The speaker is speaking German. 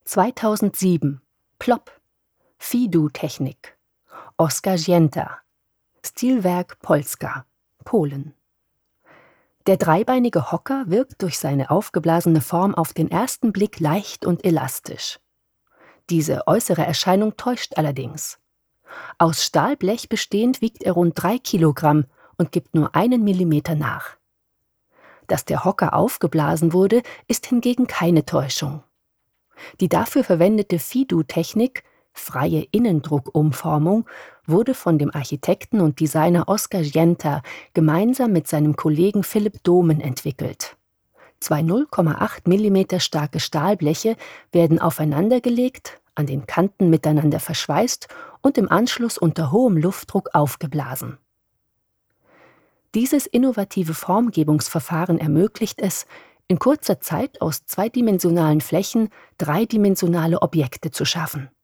2007 Plop Fidu-Technik Oskar Zięta Stilwerk Polska, Polen. Der dreibeinige Hocker wirkt durch seine aufgeblasene Form auf den ersten Blick leicht und elastisch. Diese äußere Erscheinung täuscht allerdings. Aus Stahlblech bestehend wiegt er rund 3 Kilogramm und gibt nur 1 Millimeter nach. Dass der Hocker aufgeblasen wurde, ist hingegen keine Täuschung. Die dafür verwendete Fidu-Technik, freie Innendruckumformung, wurde von dem Architekten und Designer Oskar Zięta gemeinsam mit seinem Kollegen Philipp Domen entwickelt. Zwei 0,8 mm starke Stahlbleche werden aufeinandergelegt, an den Kanten miteinander verschweißt und im Anschluss unter hohem Luftdruck aufgeblasen. Dieses innovative Formgebungsverfahren ermöglicht es, in kurzer Zeit aus zweidimensionalen Flächen dreidimensionale Objekte zu schaffen.